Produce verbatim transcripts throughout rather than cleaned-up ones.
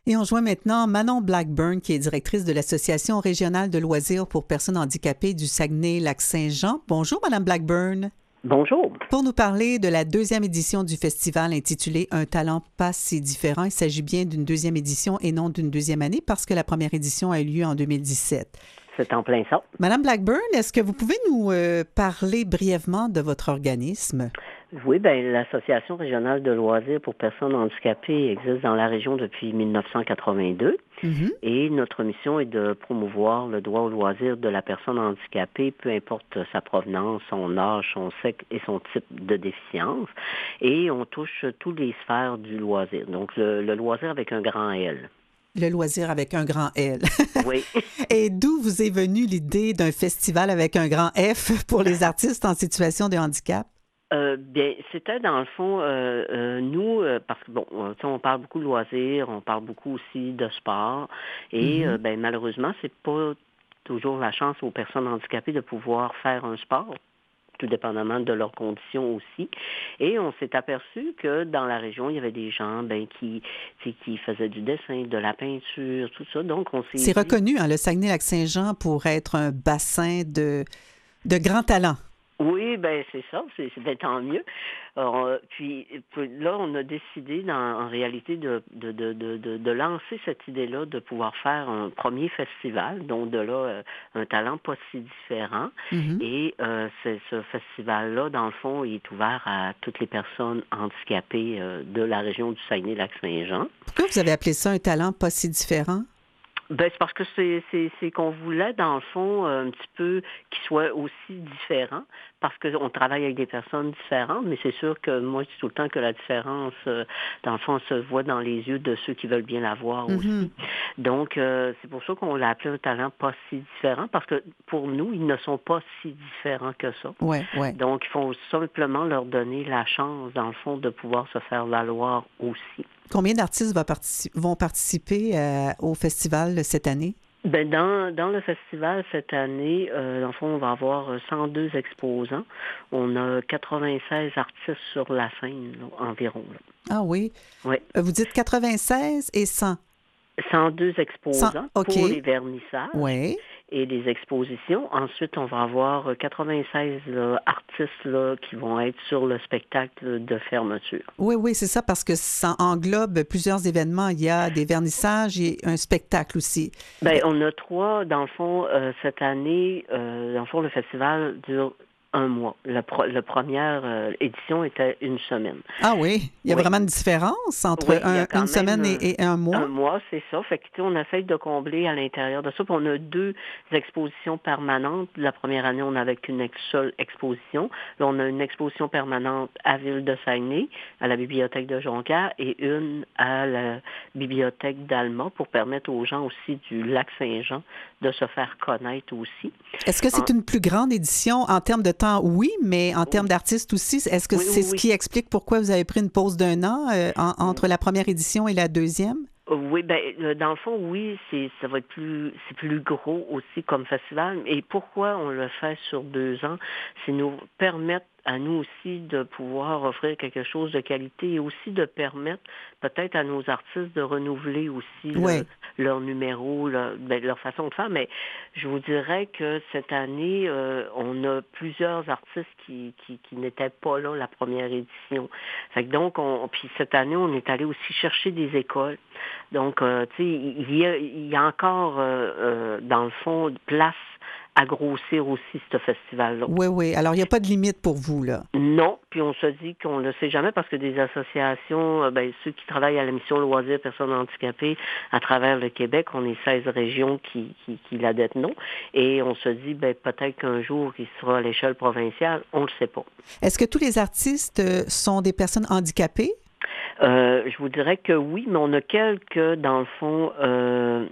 Et on joint maintenant Manon Blackburn, qui est directrice de l'Association régionale de loisirs pour personnes handicapées du Saguenay-Lac-Saint-Jean. Bonjour, Madame Blackburn. Bonjour. Pour nous parler de la deuxième édition du festival intitulé Un talent pas si différent, il s'agit bien d'une deuxième édition et non d'une deuxième année parce que la première édition a eu lieu en deux mille dix-sept. C'est en plein ça. Madame Blackburn, est-ce que vous pouvez nous euh, parler brièvement de votre organisme? Oui, bien, l'Association régionale de loisirs pour personnes handicapées existe dans la région depuis dix-neuf cent quatre-vingt-deux. Mm-hmm. Et notre mission est de promouvoir le droit au loisir de la personne handicapée, peu importe sa provenance, son âge, son sexe et son type de déficience. Et on touche toutes les sphères du loisir. Donc, le, le loisir avec un grand L. Le loisir avec un grand L. Oui. Et d'où vous est venue l'idée d'un festival avec un grand F pour les artistes en situation de handicap? Euh, bien, c'était dans le fond, euh, euh, nous, euh, parce que bon, on parle beaucoup de loisirs, on parle beaucoup aussi de sport, et mm-hmm. euh, ben malheureusement, c'est pas toujours la chance aux personnes handicapées de pouvoir faire un sport, tout dépendamment de leurs conditions aussi. Et on s'est aperçu que dans la région, il y avait des gens ben, qui, qui faisaient du dessin, de la peinture, tout ça. Donc, on s'est C'est dit... reconnu, hein, le Saguenay-Lac-Saint-Jean pour être un bassin de, de grands talents. Oui, ben c'est ça, c'est, c'est ben, tant mieux. Alors, puis, puis là, on a décidé dans, en réalité de, de, de, de, de lancer cette idée-là de pouvoir faire un premier festival, donc de là, euh, un talent pas si différent. Mm-hmm. Et euh, c'est, ce festival-là, dans le fond, il est ouvert à toutes les personnes handicapées euh, de la région du Saguenay-Lac-Saint-Jean. Pourquoi vous avez appelé ça un talent pas si différent? Ben, c'est parce que c'est, c'est, c'est qu'on voulait, dans le fond, un petit peu qu'il soit aussi différent, parce qu'on travaille avec des personnes différentes, mais c'est sûr que moi, je dis tout le temps que la différence, euh, dans le fond, se voit dans les yeux de ceux qui veulent bien la voir mm-hmm. aussi. Donc, euh, c'est pour ça qu'on l'a appelé un talent pas si différent, parce que pour nous, ils ne sont pas si différents que ça. Ouais, ouais. Donc, il faut simplement leur donner la chance, dans le fond, de pouvoir se faire valoir aussi. Combien d'artistes va partici- vont participer euh, au festival cette année? Ben dans, dans le festival cette année, euh, dans le fond, on va avoir cent deux exposants. On a quatre-vingt-seize artistes sur la scène, là, environ. Là. Ah oui? Oui. Vous dites quatre-vingt-seize et cent? cent deux exposants cent, okay. Pour les vernissages. Oui. Et les expositions. Ensuite, on va avoir quatre-vingt-seize là, artistes là, qui vont être sur le spectacle de fermeture. Oui, oui, c'est ça, parce que ça englobe plusieurs événements. Il y a des vernissages et un spectacle aussi. Bien, on a trois, dans le fond, euh, cette année, euh, dans le fond, le festival dure un mois. La, pro- la première euh, édition était une semaine. Ah oui? Il y a oui. vraiment une différence entre oui, un, une semaine et, et un mois? Un mois, c'est ça. Fait que, tu sais, on essaye de combler à l'intérieur de ça. Puis on a deux expositions permanentes. La première année, on n'avait qu'une ex- seule exposition. Là, on a une exposition permanente à Ville de Saguenay, à la bibliothèque de Jonquière, et une à la bibliothèque d'Alma pour permettre aux gens aussi du Lac-Saint-Jean de se faire connaître aussi. Est-ce que c'est en... une plus grande édition en termes de temps? Oui, mais en termes oui. d'artistes aussi, est-ce que oui, c'est oui, ce oui. qui explique pourquoi vous avez pris une pause d'un an euh, en, entre la première édition et la deuxième? Oui, ben dans le fond, oui, c'est ça va être plus c'est plus gros aussi comme festival. Et pourquoi on le fait sur deux ans? C'est nous permettre à nous aussi de pouvoir offrir quelque chose de qualité et aussi de permettre peut-être à nos artistes de renouveler aussi oui. le, leur numéro, leur, ben, leur façon de faire. Mais je vous dirais que cette année, euh, on a plusieurs artistes qui, qui, qui n'étaient pas là la première édition. Fait que donc, on, puis cette année, on est allé aussi chercher des écoles. Donc, euh, tu sais, il y a, il y a encore, euh, euh, dans le fond, place à grossir aussi ce festival-là. Oui, oui. Alors, il n'y a pas de limite pour vous, là? Non, puis on se dit qu'on ne le sait jamais parce que des associations, ben, ceux qui travaillent à la mission Loisirs Personnes handicapées à travers le Québec, on est seize régions qui, qui, qui la détenons, et on se dit, ben, peut-être qu'un jour, il sera à l'échelle provinciale, on ne le sait pas. Est-ce que tous les artistes sont des personnes handicapées? Euh, je vous dirais que oui, mais on a quelques, dans le fond, euh,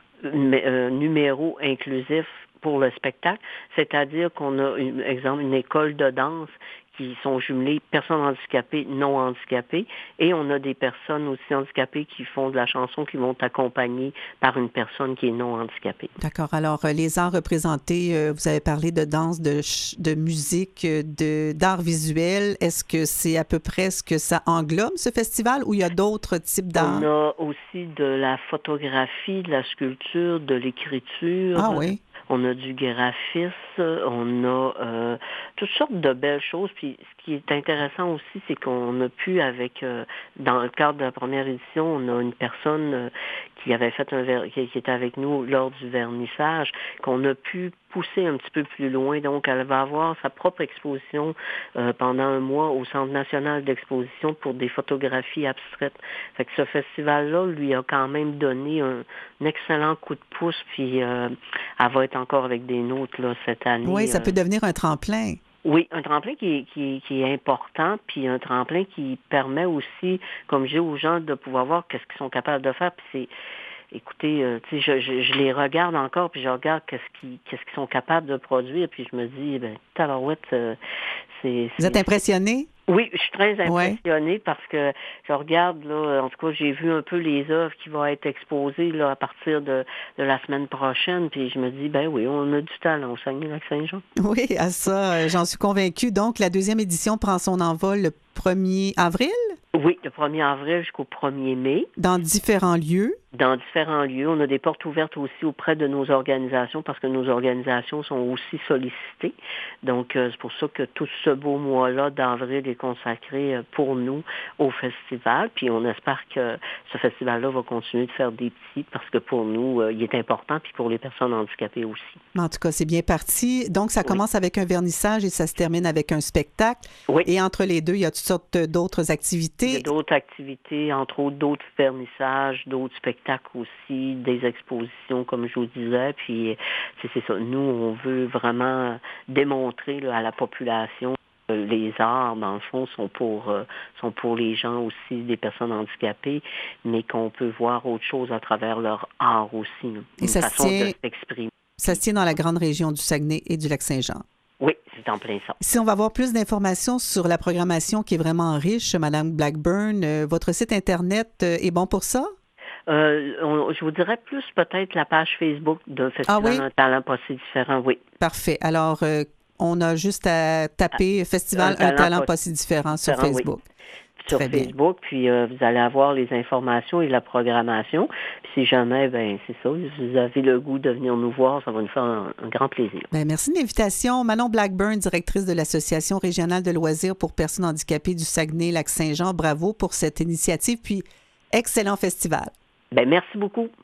euh, numéros inclusifs pour le spectacle, c'est-à-dire qu'on a, une, exemple, une école de danse qui sont jumelés personnes handicapées, non handicapées, et on a des personnes aussi handicapées qui font de la chanson, qui vont accompagner par une personne qui est non handicapée. D'accord. Alors, euh, les arts représentés, euh, vous avez parlé de danse, de, ch- de musique, euh, de, d'art visuel. Est-ce que c'est à peu près ce que ça englobe, ce festival, ou il y a d'autres types d'art? On a aussi de la photographie, de la sculpture, de l'écriture. Ah oui. On a du graphisme, on a euh, toutes sortes de belles choses. Puis ce qui est intéressant aussi, c'est qu'on a pu, avec euh, dans le cadre de la première édition, on a une personne euh, qui avait fait un ver- qui, qui était avec nous lors du vernissage, qu'on a pu pousser un petit peu plus loin. Donc, elle va avoir sa propre exposition euh, pendant un mois au Centre national d'exposition pour des photographies abstraites. Fait que ce festival-là lui a quand même donné un, un excellent coup de pouce, puis euh, elle va être encore avec des nôtres là, cette année. Oui, ça euh, peut devenir un tremplin. Oui, un tremplin qui est, qui, est, qui est important, puis un tremplin qui permet aussi, comme je dis aux gens, de pouvoir voir qu'est-ce qu'ils sont capables de faire. Puis c'est, écoutez, euh, tu sais, je, je, je les regarde encore, puis je regarde qu'est-ce qu'ils, qu'est-ce qu'ils sont capables de produire, puis je me dis, ben, tabarouette, euh, c'est, c'est... Vous êtes impressionné? Oui, je suis très impressionnée ouais. parce que je regarde, là, en tout cas, j'ai vu un peu les œuvres qui vont être exposées là, à partir de, de la semaine prochaine, puis je me dis, ben oui, on a du talent au Saguenay-Lac-Saint-Jean. Oui, à ça, euh, j'en suis convaincue. Donc, la deuxième édition prend son envol le premier avril? Oui, le premier avril jusqu'au premier mai. Dans différents lieux? Dans différents lieux. On a des portes ouvertes aussi auprès de nos organisations parce que nos organisations sont aussi sollicitées. Donc, euh, c'est pour ça que tout ce beau mois-là d'avril est consacré euh, pour nous au festival. Puis, on espère que ce festival-là va continuer de faire des petits parce que pour nous, euh, il est important, puis pour les personnes handicapées aussi. En tout cas, c'est bien parti. Donc, ça commence oui. avec un vernissage et ça se termine avec un spectacle. Oui. Et entre les deux, il y a toutes sortes d'autres activités. Il y a d'autres activités, entre autres d'autres vernissages, d'autres spectacles aussi, des expositions, comme je vous disais. Puis, c'est, c'est ça. Nous, on veut vraiment démontrer là, à la population que les arts, dans le fond, sont pour, euh, sont pour les gens aussi, des personnes handicapées, mais qu'on peut voir autre chose à travers leur art aussi. Là. Une ça façon tient, de s'exprimer. Ça se tient dans la grande région du Saguenay et du Lac-Saint-Jean. Oui, c'est en plein ça. Si on va avoir plus d'informations sur la programmation qui est vraiment riche, Madame Blackburn, euh, votre site Internet euh, est bon pour ça? Euh, on, je vous dirais plus peut-être la page Facebook d'un festival ah oui? Un talent pas si différent, oui. Parfait. Alors, euh, on a juste à taper ah, Festival Un talent, un talent pas si différent sur Facebook. Oui. Sur Très Facebook, bien. Puis euh, vous allez avoir les informations et la programmation. Puis si jamais, ben c'est ça, vous avez le goût de venir nous voir, ça va nous faire un, un grand plaisir. Bien, merci de l'invitation. Manon Blackburn, directrice de l'Association régionale de loisirs pour personnes handicapées du Saguenay-Lac-Saint-Jean. Bravo pour cette initiative, puis excellent festival. Bien, merci beaucoup.